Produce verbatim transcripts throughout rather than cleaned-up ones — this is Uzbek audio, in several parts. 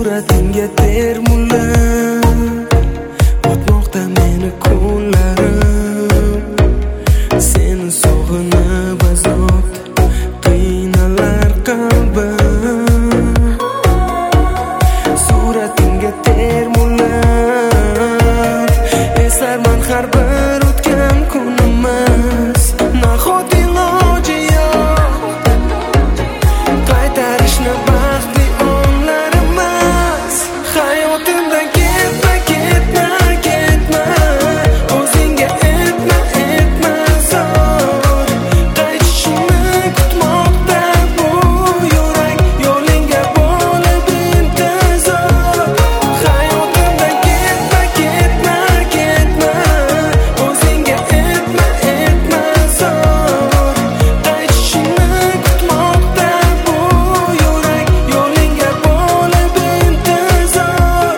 suratingga termulib o'tmoqda meni kunlarim. Seni sog'inib azobda qiynalar qalbim. Suratingga termulib eslarman har bir o'tgan kunimiz. Nahot iloji yo'q qaytarishni baxtli onlarimiz. Hayotimdan ketma, ketma, ketma, o'zingga etma, etma zor. Qaytishimni kutmoqda bu yurak, yo'lingga bo'lib intizor. Hayotimdan ketma, ketma, ketma, o'zingga etma, etma zor. Qaytishimni kutmoqda bu yurak, yo'lingga bo'lib intizor.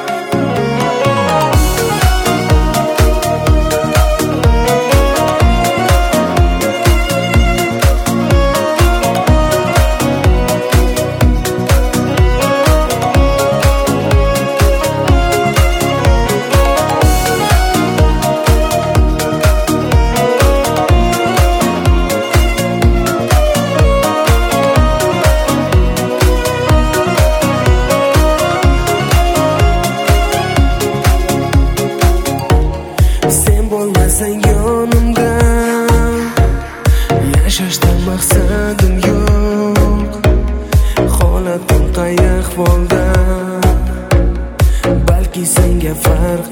Sen bo'lmasang yonimda yashashdan maqsadim yo'q. Holatim qay ahvolda balki senga farq